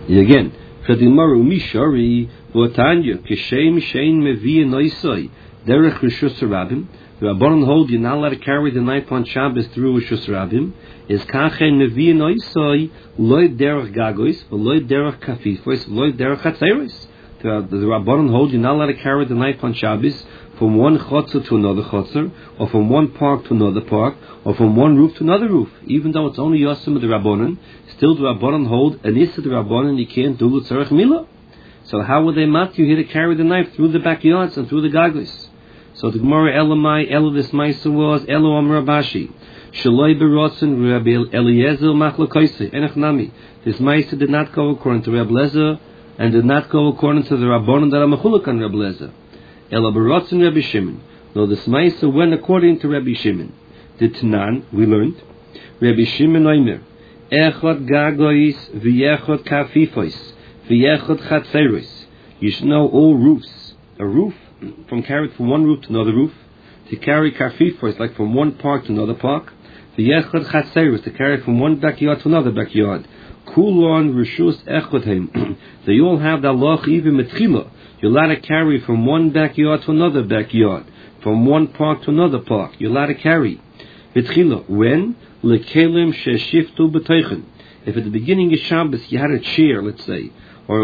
Again, Chadimaru Mishari, Votanya, Kishem Shein Mevi Noisoi, Derech Rishus Rabim. The Rabbanon hold you're not allowed to carry the knife on Shabbos through Rishus Rabim. Is Kachen Mevi Noisoi, Loy Derech Gagois, Loy Derech Kafifois, Loy Derech Chatzeris. The Rabbanon hold you're not allowed to carry the knife on Shabbos from one chotzer to another chotzer, or from one park to another park, or from one roof to another roof. Even though it's only Yosem of the Rabbanon, still the Rabbanon hold an Issa the Rabbanon you can't do L'tzarech Milah. So how would they mat you here to carry the knife through the backyards and through the gagos? So the Gemara Elamai, this Maisa was Elo Amar Rabashi. Shaloi Berotzen Rabbi Eliezer Machlokosei Enechnami. This Maisa did not go according to Rabbi Lezer and did not go according to the Rabbanon that are Mechuluk on Rabbi Lezer. Ela Berotzen Rabbi Shimon. No, this Maisa went according to Rabbi Shimon. The Tanan, we learned, Rabbi Shimon Oimer, Echot Gagois v'Yechot Kafifois v'Yechot Chatzeros. You should know all roofs. A roof from carried from one roof to another roof. To carry Kafifois, like from one park to another park. V'Yechot Chatzeros, to carry from one backyard to another backyard. Kulon Rishus Echothem. They all have the Allah even Metchila. You're allowed to carry from one backyard to another backyard, from one park to another park. You're allowed to carry. Betchila, when? Lekelim sheshiftu b'teichen. If at the beginning of Shabbos you had a chair, let's say,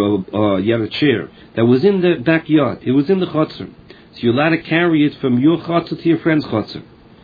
or you had a chair that was in the backyard, it was in the chotzer, so you're allowed to carry it from your chotzer to your friend's chotzer.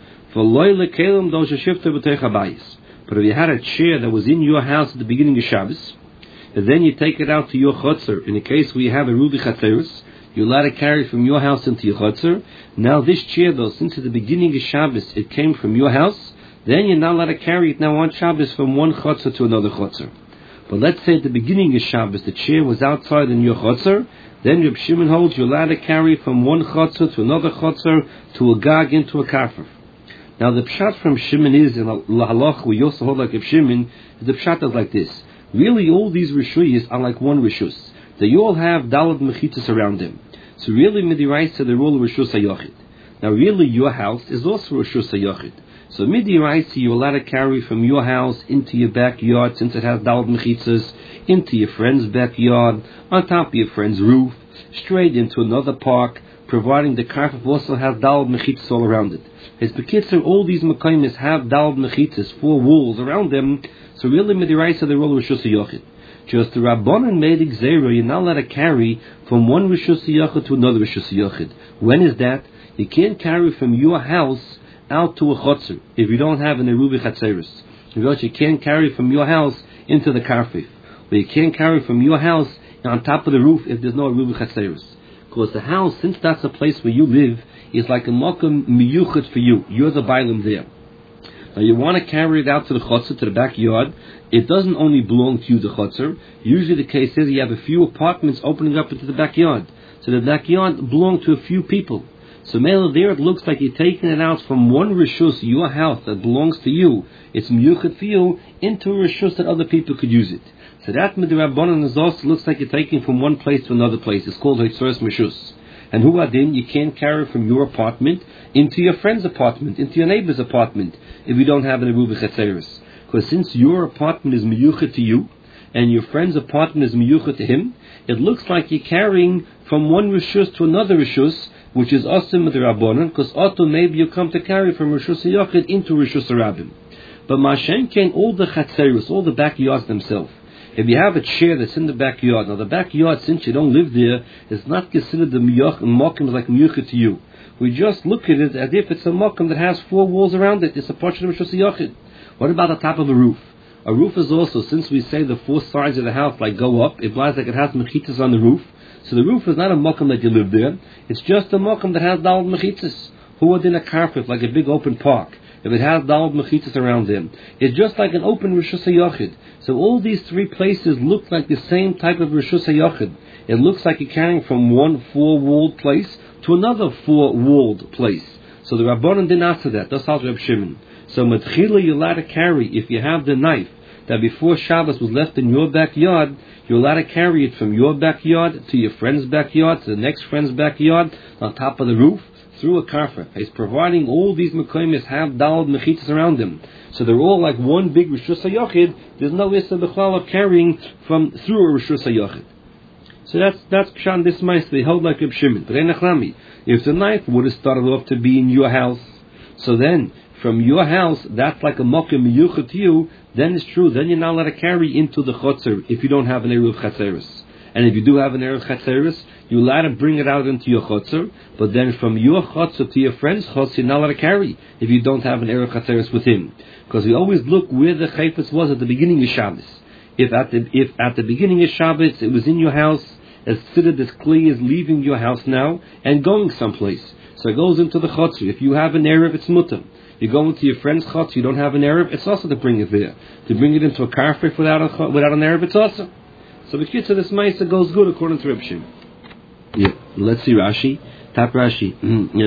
V'loi lekelim do sheshiftu b'teich habayis. But if you had a chair that was in your house at the beginning of Shabbos, and then you take it out to your chotzer, in the case where you have a ruby chatzeros, you're allowed to carry from your house into your chotzer. Now this chair, though, since at the beginning of Shabbos it came from your house, then you're not allowed to carry it now on Shabbos from one chotzer to another chotzer. But let's say at the beginning of Shabbos the chair was outside in your chotzer, then Reb Shimon holds you're allowed to carry from one chotzer to another chotzer, to a gag, into a karfer. Now the pshat from Shimon is, in Lahalach, we also hold like Reb Shimon, the pshat is like this. Really, all these rishuyas are like one rishus. They all have dalad mechitas around them. So really, midiraisa, they're all rishus hayochid. Now really, your house is also rishus hayochid. So midiraisa, you're allowed to carry from your house into your backyard, since it has dalad mechitas, into your friend's backyard, on top of your friend's roof, straight into another park, providing the karfif also has dalad mechitas all around it. As bekitzer, all these mekaymis have dalad mechitas, 4 walls around them. So really, midiraisa, they're all rishus hayochid. Just the Rabbanan made Gzeira, you're not allowed to carry from one Rishus Yochid to another Rishus Yochid. When is that? You can't carry from your house out to a chotzer if you don't have an Erubi Chatzeris. You can't carry from your house into the Karfif. Or you can't carry from your house on top of the roof if there's no Erubi Chatzeris. Because the house, since that's a place where you live, is like a Mokum Miyuchid for you. You're the Bailam there. Now you want to carry it out to the chotzer, to the backyard. It doesn't only belong to you, the chotzer. Usually the case is you have a few apartments opening up into the backyard. So the backyard belongs to a few people. So Mela, there it looks like you're taking it out from one rishus, your house that belongs to you, it's miyuchet for you, into a rishus that other people could use it. So that midrabanan is also looks like you're taking from one place to another place. It's called hitzoros rishus. And huadin, you can't carry from your apartment into your friend's apartment, into your neighbor's apartment, if you don't have an eruvi chetzeres. Because since your apartment is miyuchet to you, and your friend's apartment is miyuchet to him, it looks like you're carrying from one rishus to another rishus, which is asim midrabanan, because auto maybe you come to carry from rishus yochid into rishus rabim. But mashen came all the chetzeres, all the backyards themselves. If you have a chair that's in the backyard, now the backyard, since you don't live there, is not considered the mokum like miyuchet to you. We just look at it as if it's a mokum that has 4 walls around it. It's a portion of Rishus Yochid. What about the top of a roof? A roof is also, since we say the 4 sides of the house like go up, it implies like it has mechitas on the roof. So the roof is not a mokum that you live there. It's just a mokum that has dalad mechitas. Who would in a carpet like a big open park? If it has dalad mechitas around them, it's just like an open Rishus Yochid. So all these 3 places look like the same type of Rishus Yochid. It looks like you're carrying from one 4-walled place to another 4-walled place. So the Rabbanan didn't answer that. That's how Reb Shimon. So Matchila you're allowed to carry, if you have the knife that before Shabbos was left in your backyard, you're allowed to carry it from your backyard to your friend's backyard, to the next friend's backyard, on top of the roof. through a karfa. He's providing all these mekoymes have dalad mechitzas around them, so they're all like one big rishus hayochid. There's no issa b'chlal of carrying from through a rishus hayochid. So that's pshan this mice. They hold like Reb Shimon. But enachlami, if the knife would have started off to be in your house, so then from your house that's like a mokim miyuchet to you. Then it's true. Then you're not allowed to carry into the chotzer if you don't have an eruv chatzeris. And if you do have an eruv chatzeris, you're allowed to bring it out into your chotzer. But then from your chotzer to your friend's chotzer, you're not allowed to carry if you don't have an eruv chatzeris with him. Because we always look where the chayfetz was at the beginning of Shabbos. If at the beginning of Shabbos it was in your house, as considered this kli is leaving your house now and going someplace. So it goes into the chotzer. If you have an eruv, it's mutter. You go into your friend's chotzer, you don't have an eruv, it's also to bring it there. To bring it into a karfik without an eruv, it's also. So the kitzah this ma'isa goes good according to Reb Shimon. Yeah, let's see Rashi. Tap Rashi.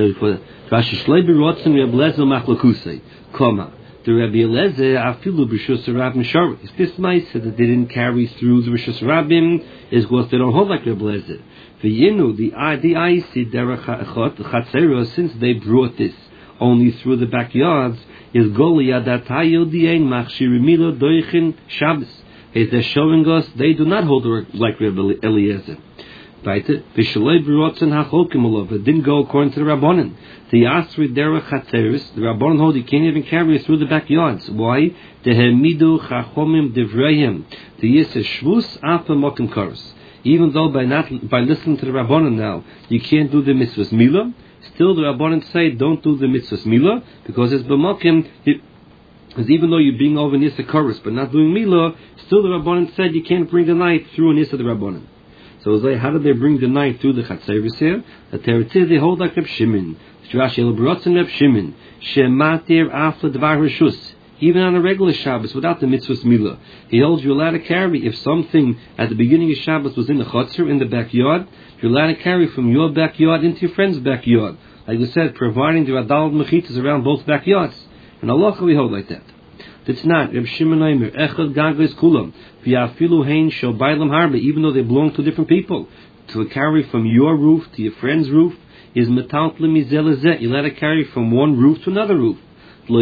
Rashi Shleiber Rotzen Reb Lezer Machlakusei. Koma. The Rabbi Eliezer afilu b'rishus Rabbim shari. If this ma'isa that they didn't carry through the rishus Rabbim is because they don't hold like Reb Eliezer. V'yinu the Aisi derech chatzera, since they brought this only through the backyards, is Goliath that Hayodien Machshirimilo Doichin Shabbos. Is they're showing us they do not hold like Rabbi Eliezer. Right? Vishalei B'rotzen HaCholkim Olov. It didn't go according to the Rabbanan. The Asri Derech Chatzeris, the Rabbanan hold you can't even carry it through the backyards. Why? Tehemidu Chachomim Divrayim. The Yiseh Shvus Afa Mokim Koros. Even though by listening to the Rabbanan now, you can't do the mitzvahs Milah, still the Rabbanan say don't do the mitzvahs Milah, because it's b'mokim, because even though you're being over Nisa Koros but not doing Milah, still the Rabbanan said you can't bring the knife through Nisa the Rabbanan. So it's like, how did they bring the knife through the Chatzeris here? The Teretzeh, they hold like Reb Shimon. Rashi El B'rotzen Reb Shimon, Shematir Afla Dvar Rishus. Even on a regular Shabbos, without the mitzvahs Milah, he holds you're allowed to carry. If something at the beginning of Shabbos was in the chotzer, in the backyard, you're allowed to carry from your backyard into your friend's backyard. Like we said, providing the adal mechitas around both backyards. And Allah we hold like that. That's not Reb Shimon Aimer Echad Gagos Kulam V'Afilu Hein Shel Bailam Harbe. Even though they belong to different people, to carry from your roof to your friend's roof is metal lemizelezet. You're allowed to carry from one roof to another roof. The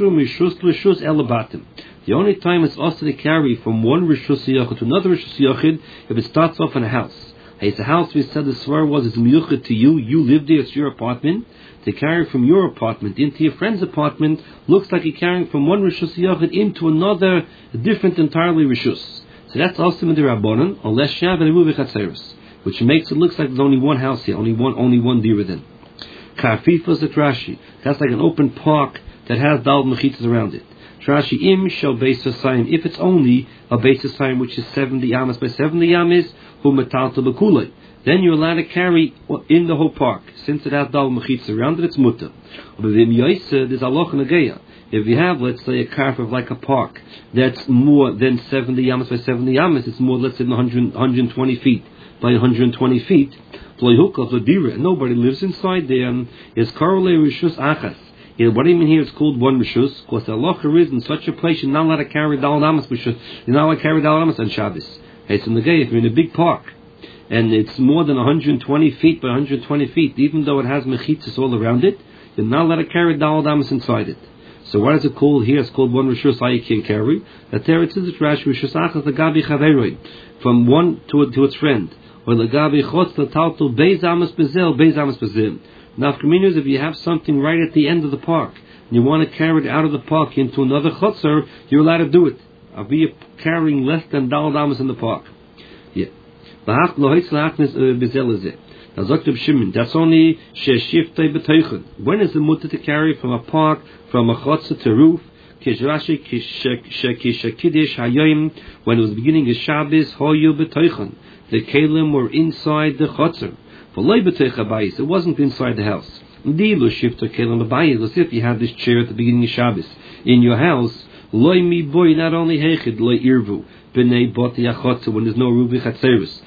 only time it's also to carry from one rishus yachid to another rishus yachid if it starts off in a house. It's a house we said the swear was it's miyuchid to you. You live there, it's your apartment. To carry from your apartment into your friend's apartment looks like you're carrying from one rishus yachid into another, different entirely rishus. So that's also in the Rabbanan, unless Shav and Eruv Chatzeris, which makes it looks like there's only one house here, only one dira then. Karfifas at Rashi. That's like an open park that has dalad mechitzas around it. Rashi im shel beis hasayim. If it's only a beis hasayim which is 70 yamas by 70 yamas, hu metalta b'kulei. Then you're allowed to carry in the whole park. Since it has dalad mechitzas around it, it's mutter. But v'im yoyse, there's aloch negeya. If you have, let's say, a carf of like a park that's more than 70 yamas by 70 yamas, it's more, let's say, 120 feet by 120 feet. Nobody lives inside there. Is korolei rishus achas. What do you mean here? It's called one rishus because the halacha is in such a place you're not allowed to carry dalad amas rishus. You're not allowed to carry dalad amas on Shabbos. It's in the gay if you're in a big park and it's more than 120 feet by 120 feet, even though it has mechitzas all around it, you're not allowed to carry dalad amas inside it. So what is it called here? It's called one rishus. How you can carry? That there it is. Rashi rishus achas legabi chaveroi, from one to its friend. Or legabi chotz letalto beis amas bezel beis amas bezim. Now, if you have something right at the end of the park, and you want to carry it out of the park into another chotzer, you're allowed to do it. I'll be carrying less than dalad amas in the park. Yeah. Now, Dr. Shimon, that's only sheshifte b'teichon. When is the mutter to carry from a park, from a chotzer to roof? When it was the beginning of Shabbos, hoyu b'teichon. The kelim were inside the chotzer. It wasn't inside the house. If you have this chair at the beginning of Shabbos in your house, not only hechid loy irvu b'nei boti achotzer when there's no rubi chatzeris.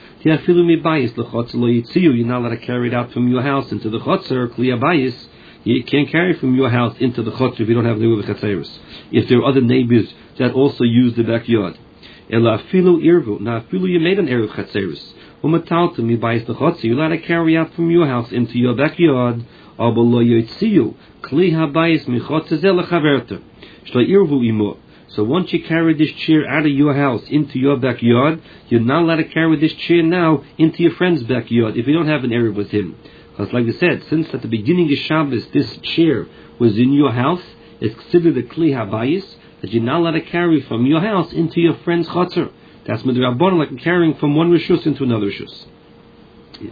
You're not allowed to carry it out from your house into the chotzer. You can't carry from your house into the chotzer if you don't have the rubi chatzeris. If there are other neighbors that also use the backyard. Ela afilu irvu. Now afilu you made an eruv chatzeris. Umataltum, you buy the chotzer, you're allowed to carry out from your house into your backyard. Abalo yotziu. Kli habayis michotzer zel chaverta. Shlo irvu imo. So once you carry this chair out of your house into your backyard, you're not allowed to carry this chair now into your friend's backyard if you don't have an eruv with him. Because like I said, since at the beginning of Shabbos this chair was in your house, it's considered a kli habayis that you're not allowed to carry from your house into your friend's chotzer. That's midrabanan, like carrying from one rishus into another rishus. Yeah.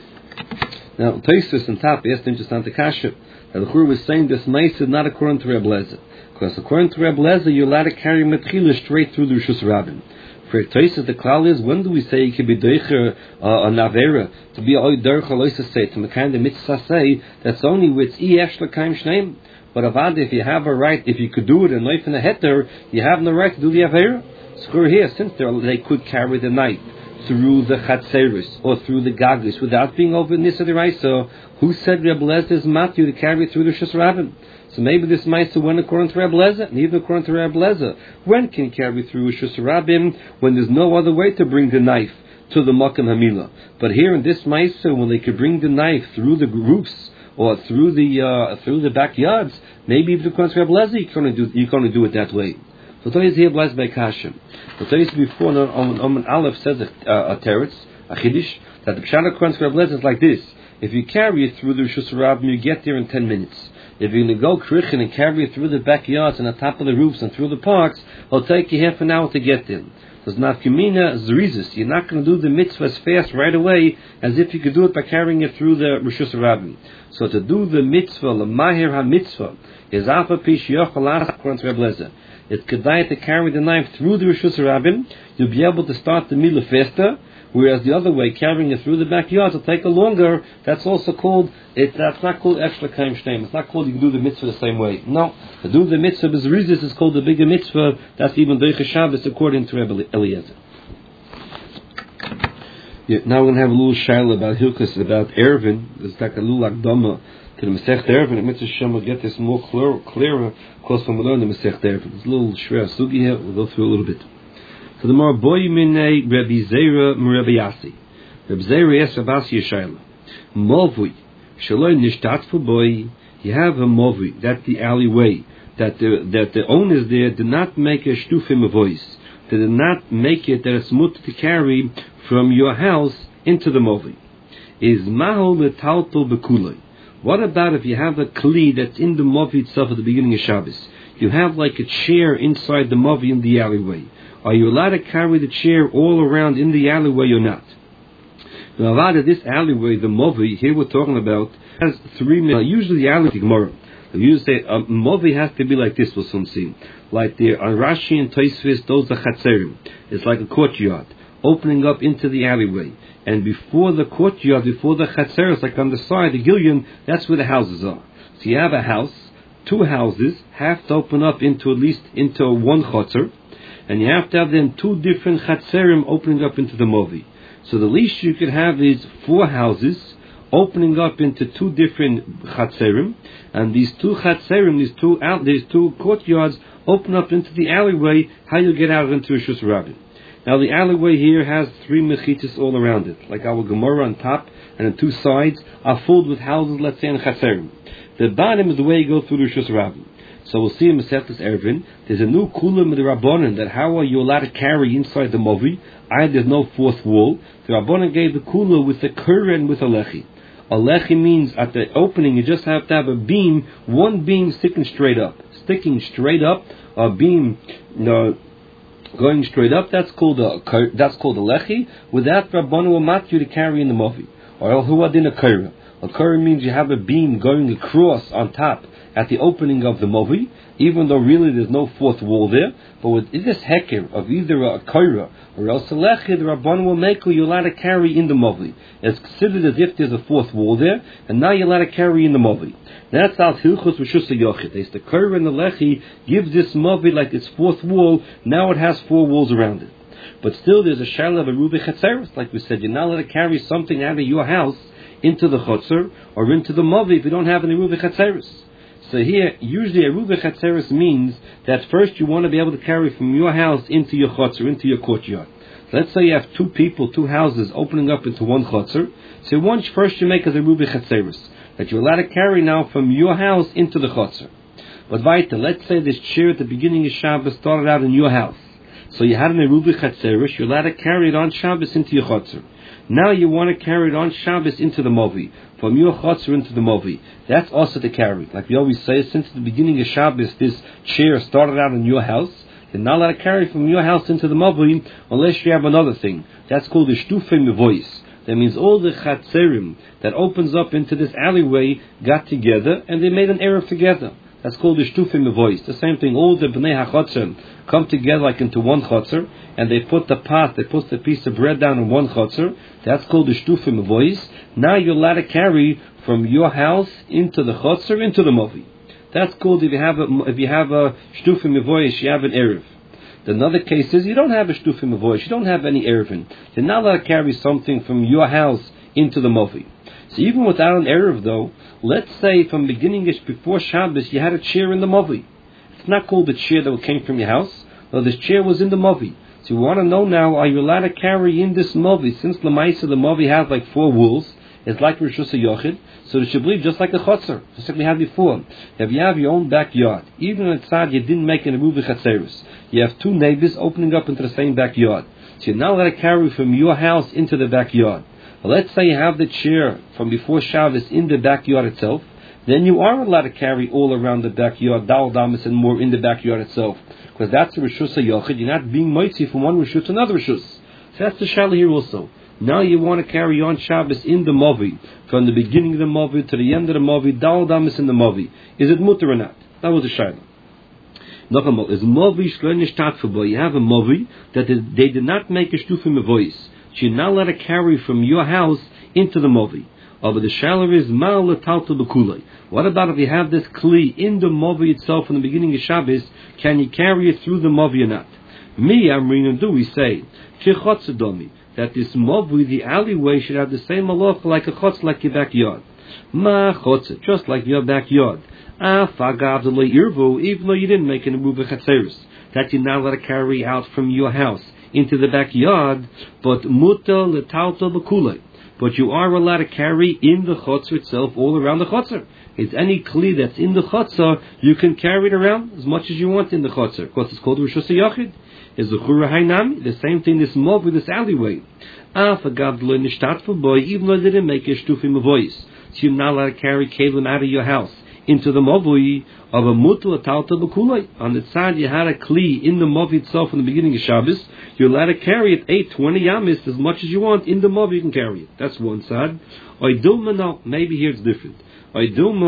Now, Tosfos on top asked him just on the kasha that the Chur was saying this mice is not according to Reb Lezer, because according to Reb Lezer you're allowed to carry metchila straight through the rishus rabbin. For Tosfos, the klal is, when do we say you can be doicher a navera to be oy derech aloisa say to mekan the mitzvah say that's only with yesh l'kaim shneim. But avad, if you have a right, if you could do it and knife in a heter, you have no right to do the avera. So here, since they could carry the knife through the chatzeris or through the gaglis without being over nisa deraisa, who said Reb Lezer's matthew to carry through the shus rabbin? So maybe this might went according to Reb Lezer, and even according to Reb Lezer, when can carry through shus rabbin when there's no other way to bring the knife to the makam hamila? But here in this ma'aser, when they could bring the knife through the roofs or through the backyards, maybe if the according to Reb Lezer you can only do it that way. So Toys here blessed by Kashem. So Toys before on Aleph says a teretz, a chiddush, that the pshat according to Reb Lezer is like this: if you carry it through the Rishus Rabbim, you get there in 10 minutes. If you're going to go krichin and carry it through the backyards and the top of the roofs and through the parks, it'll take you half an hour to get there. So it's not kumina zrizis. You're not going to do the mitzvah as fast right away as if you could do it by carrying it through the Rishus Rabbim. So to do the mitzvah, the mahir ha-mitzvah, is afa pish yochal according to Reb Lezer. It's kedai to carry the knife through the Rishus Rabbim. You'll be able to start the milah faster. Whereas the other way, carrying it through the backyard, will take a longer. That's also called. That's not called extra kaim shneim. It's not called you can do the mitzvah the same way. No, to do the mitzvah b'zrizis is called the bigger mitzvah. That's even doicha Shabbos according to Rebbe Eliezer. Yeah, now we're going to have a little shaila about Hilchos, about Eruvin. There's like a little akdama to the Masech Eruvin. And Mitzvah Shem will get this more clearer close when we learn the Masech Eruvin. It's a little shver sugi here. We'll go through a little bit. So the more boy minei Rabbi Zera Rabbi Yasi. Rabbi Zera asked Rabbi Yasi Yishayla. Movui shaloi nishtatfu boy. You have a movui, that's the alleyway that the owners there did not make a shtufim voice. They did not make it that it's mutter to carry from your house into the movui. Is mahol metaltal bekulei. What about if you have a kli that's in the movui itself at the beginning of Shabbos? You have like a chair inside the movui in the alleyway. Are you allowed to carry the chair all around in the alleyway or not? Now, this alleyway, the movie, here we're talking about, has 3 minutes. Usually the alleyway, Gemara, you say a movie has to be like this, we'll soon see. Like the Rashi and Tosfos, those are chatzerim. It's like a courtyard, opening up into the alleyway. And before the courtyard, before the chatzerim, like on the side, the gillion, that's where the houses are. So you have a house, 2 houses, have to open up into at least into one chotzer. And you have to have then 2 different chatzerim opening up into the movie. So the least you could have is 4 houses opening up into 2 different chatzerim, and these 2 chatzerim, these two courtyards open up into the alleyway. How you get out into a shus rabbin? Now the alleyway here has 3 mechitzas all around it, like our Gemara on top, and the 2 sides are filled with houses. Let's say in chatzerim. The bottom is the way you go through the shus rabbin. So we'll see in Masechtas Eruvin, there's a new kula with the Rabbanan that how are you allowed to carry inside the movie? There's no 4th wall. The Rabbanan gave the kula with the kura and with a lechi. A lechi means at the opening you just have to have a beam, one beam sticking straight up, a beam going straight up. That's called a lechi. With that, Rabbanan will mat you to carry in the movie. Or huadin a kura. A kura means you have a beam going across on top at the opening of the movie, even though really there's no 4th wall there. But with this heker of either a kaira or else a lechi, the Rabban will make you allowed to carry in the movie. It's considered as if there's a 4th wall there, and now you're allowed to carry in the movie. That's how Hilchos Rishus HaYochid. It's the kaira and the lechi gives this movie like its 4th wall. Now it has 4 walls around it. But still there's a shaila of a rubi chatzeres. Like we said, you're not allowed to carry something out of your house into the chotzer or into the movie if you don't have any rubi chatzeres. So here, usually a Ruba Chatzeris means that first you want to be able to carry from your house into your chotzer, into your courtyard. Let's say you have two people, two houses opening up into one chotzer. So first you make as a Ruba Chatzeris, that you're allowed to carry now from your house into the chotzer. But weiter, let's say this chair at the beginning of Shabbos started out in your house. So you had an Eruvi Chatzeris, you're allowed to carry it on Shabbos into your chotzer. Now you want to carry it on Shabbos into the Movi, from your chotzer into the Movi. That's also to carry. Like we always say, since the beginning of Shabbos, this chair started out in your house, you're not allowed to carry from your house into the Movi unless you have another thing. That's called the Shtufim Voice. That means all the Chatzerim that opens up into this alleyway got together and they made an Erev together. That's called the Shtufim Voice. The same thing, all the Bnei HaChotzer come together like into one Chotzer, and they put the pot, they put the piece of bread down in one Chotzer. That's called the Shtufim Voice. Now you're allowed to carry from your house into the Chotzer, into the Movi. That's called if you have a Shtufim Voice, you have an Erev. Another case is you don't have a Shtufim Voice, you don't have any Erevin. You're not allowed to carry something from your house into the Movi. So even without an Erev though, let's say from beginning before Shabbos you had a chair in the Movi. It's not called the chair that came from your house. No, this chair was in the Movi. So you want to know now, are you allowed to carry in this Movi? Since Lamaisa, the Movi has like 4 walls, it's like Rosh Hashanah, so it should be just like a Chotzer, just like we had before. If you have your own backyard, even inside you didn't make an Eruvi Chatzeris, you have 2 neighbors opening up into the same backyard. So you're now allowed to carry from your house into the backyard. Let's say you have the chair from before Shabbos in the backyard itself, then you are allowed to carry all around the backyard, Dal Damas and more in the backyard itself. Because that's the Rishus HaYochid, you're not being moitzi from one Rishus to another Rishus. So that's the Shaila here also. Now you want to carry on Shabbos in the Movi, from the beginning of the Movi to the end of the Movi, Dal Damas in the Movi. Is it mutter or not? That was the Shaila. Noch is Movi Shlenish Tatfubo. You have a Movi that they did not make a Shtufim voice. So you're not allowed to carry from your house into the Movi. But the shalar is Ma'al L'Talta B'Kulei. What about if you have this Kli in the Movi itself in the beginning of Shabbos? Can you carry it through the Movi or not? Me, Amrin, do we say Chotzadomi, that this Movi, the alleyway, should have the same malach like a chotz, like your backyard. Ma chotz, just like your backyard. Fagav D'Lo Irvu, even though you didn't make an Eruvi Chatzeris, that you're not allowed to carry out from your house into the backyard, but muta L'Talta B'Kulei. But you are allowed to carry in the chotzer itself, all around the chotzer. It's any kli that's in the chotzer, you can carry it around as much as you want in the chotzer. Of course, it's called Rishus HaYochid. It's the Chura Hainami, the same thing, this mob with this alleyway. Even though they didn't make a Shtufim voice, so you're not allowed to carry Kalim out of your house into the Mavui of a Mutu Atalta B'Kulei. On the side, you had a Kli in the Mavi itself in the beginning of Shabbos. You're allowed to carry it 20 Yamis, as much as you want. In the Mavi, you can carry it. That's one side. No, maybe here it's different. I tell you,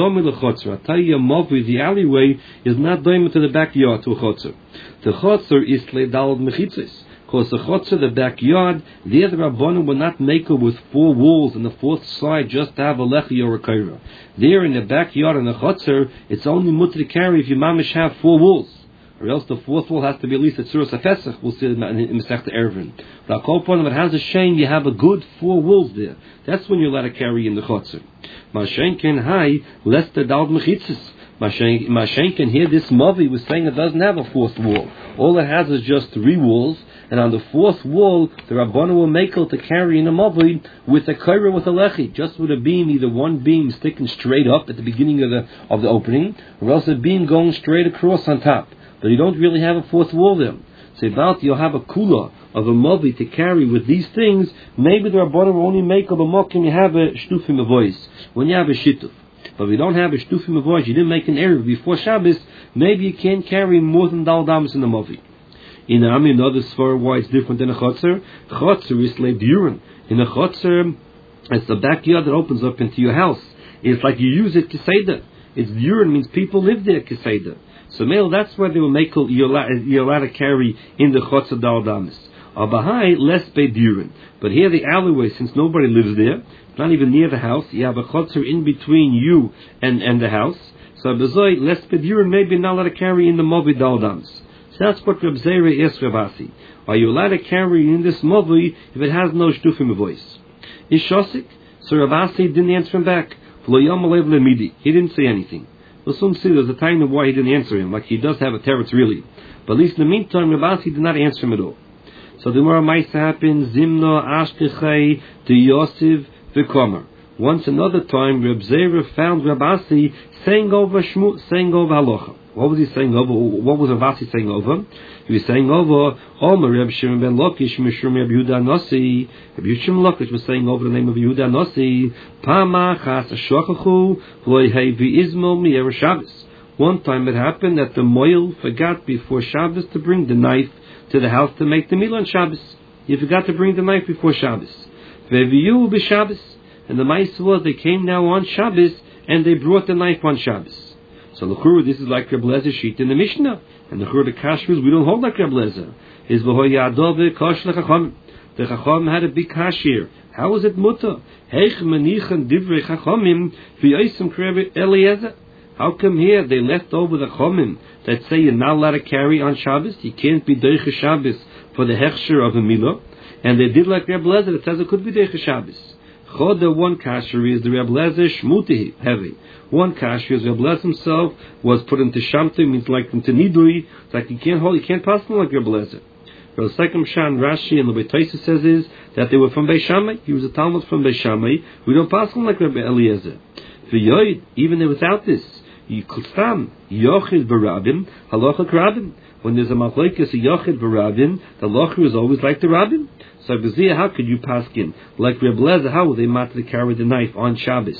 a Mavi, the alleyway, is not doimah to the backyard to a Chotzer. The Chotzer is Tleidalad Mechitzes. Because the chotzer, the backyard, there the Rabbanim will not make it with 4 walls and the 4th side just to have a lechi or a kaira. There in the backyard in the chotzer, it's only mutter to carry if you mamish have 4 walls. Or else the 4th wall has to be at least a tzuras hafesach, we'll see in Masechta Eruvin. But I'll call upon them, it has a shame, you have a good 4 walls there. That's when you're allowed to carry in the chotzer. Mashenken hai, less the dald mechitzes. Mashenken here, this Mavi was saying it doesn't have a 4th wall. All it has is just 3 walls. And on the 4th wall, the Rabbanu will make it to carry in a Mavi with a kaira with a lechi, just with a beam, either one beam sticking straight up at the beginning of the opening, or else a beam going straight across on top. But you don't really have a 4th wall there. So about you'll have a kula of a Mavi to carry with these things. Maybe the Rabbanu will only make of a mokim you have a shtufim a voice when you have a shituf. But if you don't have a shtufim a voice, you didn't make an erev before Shabbos, maybe you can't carry more than dal damas in the Mavi. In another svar, why it's different than a chotzer? Chotzer is like durin. In a chotzer, it's the backyard that opens up into your house. It's like you use it keseda. It's durin means people live there keseda. So male, that's why they will make you're allowed to carry in the chotzer dal damas. Abahai less be durin. But here the alleyway, since nobody lives there, not even near the house, you have a chotzer in between you and the house. So bezoi less be durin, maybe not allowed to carry in the movi dal damas. So that's what Reb Zera asks Rav Asi. Are you allowed to carry in this Mavi if it has no Shtufim voice? Is Shosik? So Rav Asi didn't answer him back. He didn't say anything. We'll soon see there's a time of why he didn't answer him, like he does have a teretz really. But at least in the meantime, Rabasi did not answer him at all. So the Gemara Maisa happens, Zimno Ashkechai to Yosef v'Komer. Once another time, Reb Zera found Rabasi saying over halacha. What was he saying over? What was Rabasi saying over? He was saying over, Omer Reb Shimon ben Lakish Mishum Reb Yehuda Nasi. Reb Shimon Lakish was saying over the name of Yehuda Nasi. Pamachas Ashochachu V'Lohei V'Izmo Mi'er Shabbos. One time it happened that the moil forgot before Shabbos to bring the knife to the house to make the meal on Shabbos. He forgot to bring the knife before Shabbos. Ve'viyu b'Shabbos. And the mice was they came now on Shabbos and they brought the knife on Shabbos. So l'chura, this is like Reb Lezer sheet in the Mishnah. And l'chura the kashrus we don't hold like Reb Lezer. Is v'hoyadove kosh lechacham. The chacham had a big kashir. How was it mutter? Heich manichan divrei chachamim v'yosem k'Reb Eliezer. How come here they left over the chomim that say you're not allowed to carry on Shabbos? You can't be deicha Shabbos for the hechsher of a milah. And they did like Reb Lezer that says it could be deicha Shabbos. Choda, one kasher is the Reb Lezer shmuti heavy. One kasher is Reb Lezer himself was put into shamti, means like into nidui. It's like you can't pass them like Reb Lezer. The second Shan Rashi and the way Taisa says is that they were from Beis Shammai. He was a Talmud from Beis Shammai. We don't pass them like Reb Eliezer. V'yoid, even without this, Yikustam Yochid Barabim Halacha Karabim. When there's a machlokes a Yochid Barabim, the halacha is always like the Rabbim. So Gazia, how could you paskin like Reb Lezer? How would they matter to carry the knife on Shabbos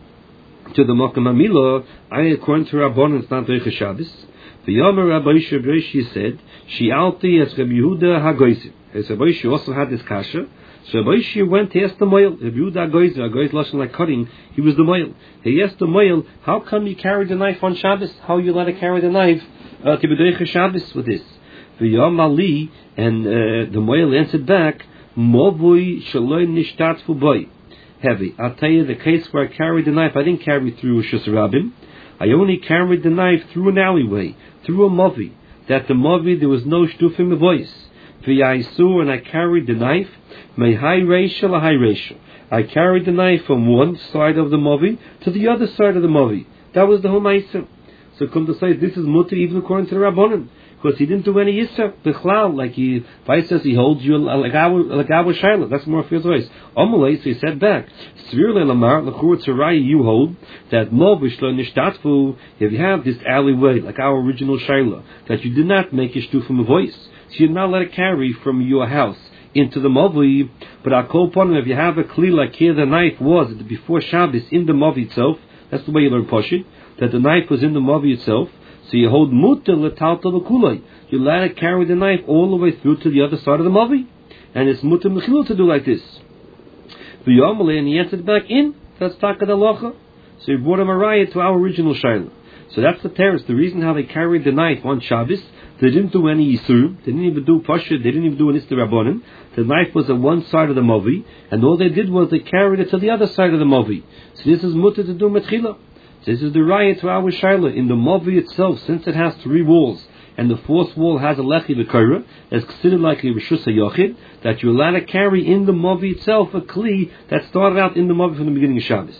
to the Makam Amila? According to Rabbanon, it's not Deicha Shabbos. The Yomer Rabbi Shebreshi said she alti as Reb Yehuda Hagoyzim. As Rabbi Shi also had this kasha. So Rabbi Shi went to ask the moil. Reb Yehuda Hagoyzim lashon like cutting. He was the moil. He asked the moil, how come you carry the knife on Shabbos? How are you allowed to carry the knife to be Deicha Shabbos with this? The Yom Ali and the moil answered back, Movui shaloi nishtatfu boy. Heavy. I'll tell you the case where I carried the knife. I didn't carry through Shus Rabbim. I only carried the knife through an alleyway, through a movi. That the movi there was no shtufim of voice. V'yaisur, and I carried the knife. May high ratio, a high ratio. I carried the knife from one side of the movi to the other side of the movi. That was the whole ma'aser. So come to say this is mutter even according to the Rabbanim. Because he didn't do any yisra, b'chlal, like Vice says he holds you like our shayla. That's more feels voice. Amalei, so he said back, Svirle lamar l'chur tzaraya, you hold that movish lo nishtatfu. If you have this alleyway like our original shayla, that you did not make a shtu from a voice, so you're not let it carry from your house into the movi. But I'll call upon if you have a kli like here the knife was before Shabbos in the movi itself. That's the way you learn Pashit, that the knife was in the movi itself. So you hold mutter l'talta l'kulay. You let it carry the knife all the way through to the other side of the mavi, and it's mutter l'chilul to do like this. V'yomalei, and he answered back in. That's taka d'alacha. So he brought him a riot to our original shayla. So that's the teretz. The reason how they carried the knife on Shabbos, they didn't do any yisurim. They didn't even do pasha. They didn't even do an ister rabbanim. The knife was on one side of the mavi, and all they did was they carried it to the other side of the mavi. So this is mutter to do metchila. This is the riot to our shayla. In the mavi itself, since it has 3 walls, and the 4th wall has a lechi v'kaira, it's considered like a reshus hayochid, that you're allowed to carry in the mavi itself a kli that started out in the mavi from the beginning of Shabbos.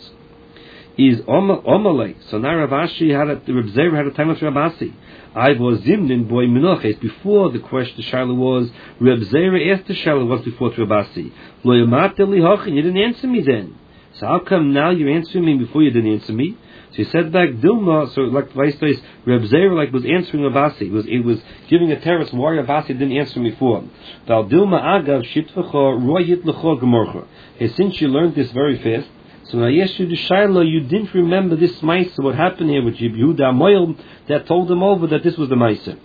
Is omalei. So now Rav Ashi Reb Zera had a time of Rabasi. I was zimnin boy minoches. Before the question the shayla was, Reb Zera asked the shayla was before Rabasi. Lo yamate li hochin. You didn't answer me then. So how come now you're answering me before you didn't answer me? So he said back Dilma, so like Vice says, Reb Zera like was answering Abasi. It was giving a terrace why Abasi didn't answer me for. Val Dilma agav shitvacha royit lecho gemorcha. Since you learned this very fast, so when I asked you the shayla, you didn't remember this ma'aser, what happened here with Yehuda Moil that told him over that this was the ma'aser.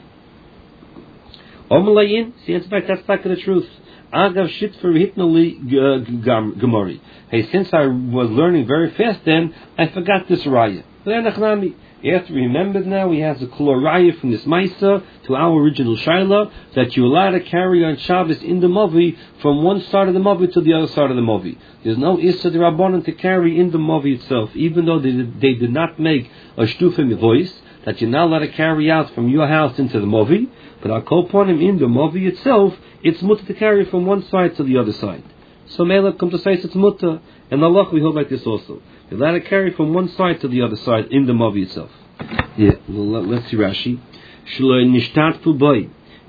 Omalayin, he answered back, that's not the truth. Agav shitfer hitnali gemori. Hey, since I was learning very fast then, I forgot this raya. After we remembered now, he has a kloraya from this Maisa to our original Shaila, that you're allowed to carry on Shabbos in the Mavi from one side of the Mavi to the other side of the Mavi. There's no Issa de Rabbanan to carry in the Mavi itself, even though they did not make a Shtufim voice, that you're not allowed to carry out from your house into the Mavi, but I'll call upon him in the Mavi itself, it's mutter to carry from one side to the other side. So Mela come to say it's mutter, and Allah we hold like this also. You're allowed to carry from one side to the other side in the Mavi itself. Yeah, well, let's see Rashi. Shloi nishtatfu boy.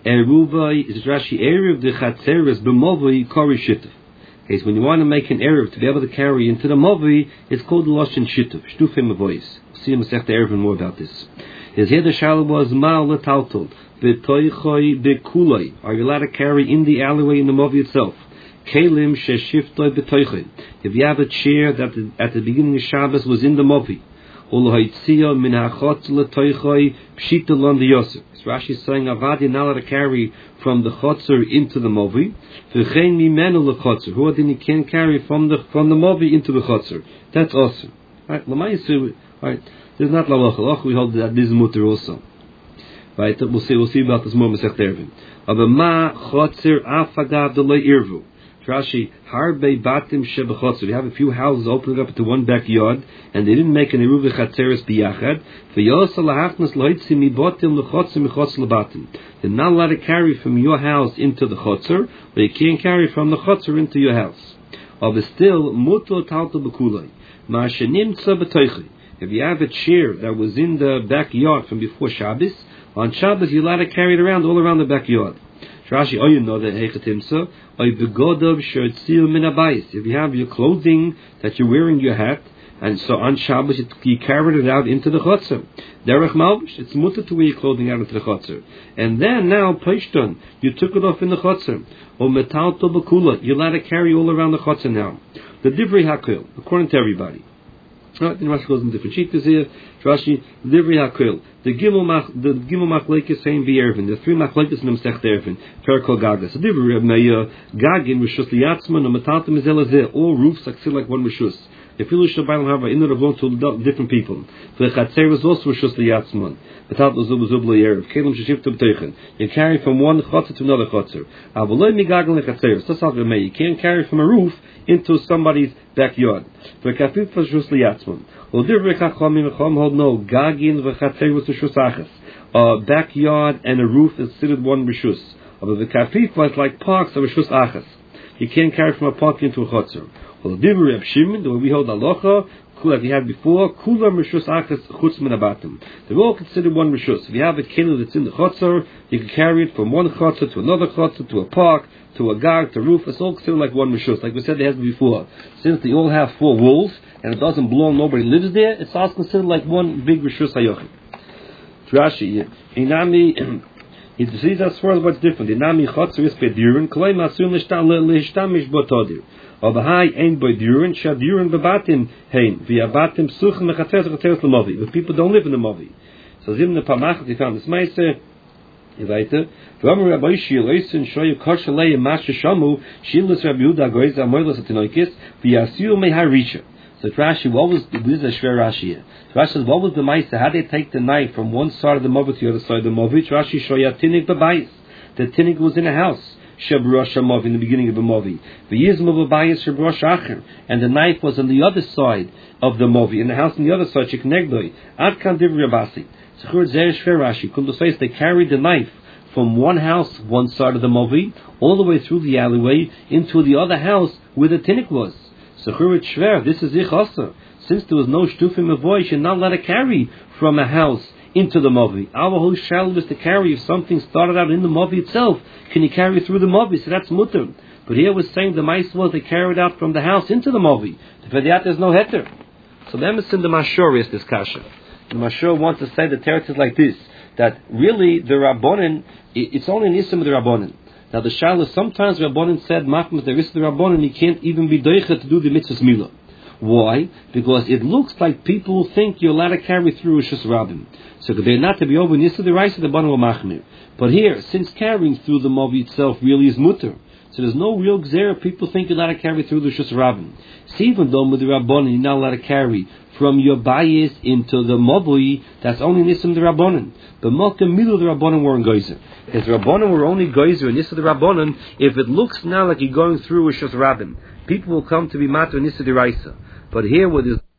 Eruvai is Rashi Erev the Chatzeres b'Mavi Kori Shituf. Okay, so when you want to make an Erev to be able to carry into the Mavi, it's called the Lashon Shituf. Shtufim avois. See him say the Erev more about this. Is here the Shalom was Mal Letaltol b'Toichoi b'Kuloi. Are you allowed to carry in the alleyway in the Mavi itself? Kelim sheshiftoi b'Toichoi. If you have a chair that at the beginning of Shabbos was in the Mavi. Ulahitzia min hachotz letoichoi pshita the yosef. Rashi is saying avad you're not allowed to carry from the chotzer into the movi. V'chein mimenu lechotzer. Who then you can't carry from the movi into the chotzer. That's awesome. Right? L'mayisu. Right? There's not laloch. We hold that this is mutter also. Right? We'll see about this more Masech Eruvin. Aber ma chotzer afagav delay irvu. Rashi, harbe batim shebechotzer. You have a few houses opening up into one backyard, and they didn't make an eruv chatzeres biyachad. V'yosa lahachnas loitzi mibotim lechotzer michotzer lebatim. You're not allowed to carry from your house into the chotzer, but you can't carry from the chotzer into your house. But still, muto talto bekulei. Ma'ashenimtza betoichei. If you have a chair that was in the backyard from before Shabbos, on Shabbos you're allowed to carry it around all around the backyard. Rashi, you know that hechatimsa, begodov shirtzil min abayis. If you have your clothing that you're wearing, your hat, and so on Shabbos you carried it out into the chotzer. Derech malbish, it's mutter to wear your clothing out into the chotzer. And then now pashton, you took it off in the chotzer. Or metalto bekula, you're allowed to carry all around the chotzer now. The divrei hakol, according to everybody. Right, the Rashi goes in different sheets here. Rashi, divrei hakol. The gimel machlekes saying v'ervin. The three machlekes in the Masech Eruvin. Perkol gagas. The divrei of meya gagin rishus liyatzman and metatim zelazeh. All roofs are still like one rishus. The filush of Bailam Hava in the Ravon to different people. The Chatzer was also rishus liyatzman. Metatim zub leyerev. Kelim sheshivtu b'teichen. You carry from one chotzer to another chotzer. Avoloi migagin lechatzer. That's how you can't carry from a roof into somebody's backyard. The kafif was rishus liyatzman. Well, divrei chachamim hold no gagin v'chatzer was rishus achas. A backyard and a roof is considered one rishus. But the kafif was like parks of rishus achas. You can't carry from a park into a chotzer. Well, the divrei of Shimon, the way we hold halacha, like we had before, kulam rishus achas chutz min abatim. They're all considered one rishus. If you have a keli that's in the chotzer, you can carry it from one chotzer to another chotzer to a park, to a gag, to a roof. It's all considered like one rishus. Like we said they had before. Since they all have four walls, and it doesn't belong, nobody lives there, it's all considered like one big rishus hayochim. Rashi, inami, it says as far as what's different. Inami chotzer is pedirin, klei masun lehishtamish botodir. Or the high ain't by durin, shadurin bebatim hein, via batim suchen mechatzer chatzeres lemovi. But people don't live in the movi. So zim the pamachat, he found this meise. Weiter. V'amar Rabbi Shil, Oisen shoyu koshalei masha shamu, Shilus Rabbi Yehuda goyz amoylos atinoikis, v'yasiu meharisha. So Rashi, what was this is a shver Rashi here? Rashi says, what was the meise? How they take the knife from one side of the movi to the other side of the movi? Rashi shoya tinik bebayis. The tinik was in a house. Shebrosh Amav in the beginning of the Movi. V'yizmav Abayis Shebrosh Acher. And the knife was on the other side of the Movi. In the house on the other side, Sheknegloi. Ad kan divrei Abasi. Zechur Zer Shver Rashi. Kundos says they carried the knife from one house, one side of the Movi, all the way through the alleyway into the other house where the tinnik was. Zechur Shver. This is Ich also. Since there was no Shtufim Avoy, you're not allowed to carry from a house into the Movi. Our whole shell is to carry if something started out in the Movi itself. Can you carry through the Movi? So that's mutter. But here we're saying the mice was they carried out from the house into the Movi. For that there's no heter. So the emes in the Mashur is this kasha. The Mashur wants to say the teretz is like this, that really the Rabbonin, it's only an isim of the Rabbonin. Now the shal is sometimes the Rabbonin said, Machmas, there is the Rabbonin, he can't even be doicha to do the mitzvahs milah. Why? Because it looks like people think you're allowed to carry through Rishus Rabbim. So they're not to be over Nisa the Raisa the Banu Machmir. But here, since carrying through the Movi itself really is mutter, so there's no real gzera, people think you're allowed to carry through the Rishus Rabbim. See, even though with the Rabbanon you're not allowed to carry from your bayis into the Movi, that's only Nisim the Rabbanon. But Malka Milu the Rabbanon weren't geyser. If the Rabbanon were only geyser and Nisa the Rabbanon, if it looks now like you're going through Rishus Rabbim, people will come to be Mata Nisa the Raisa. But here, with this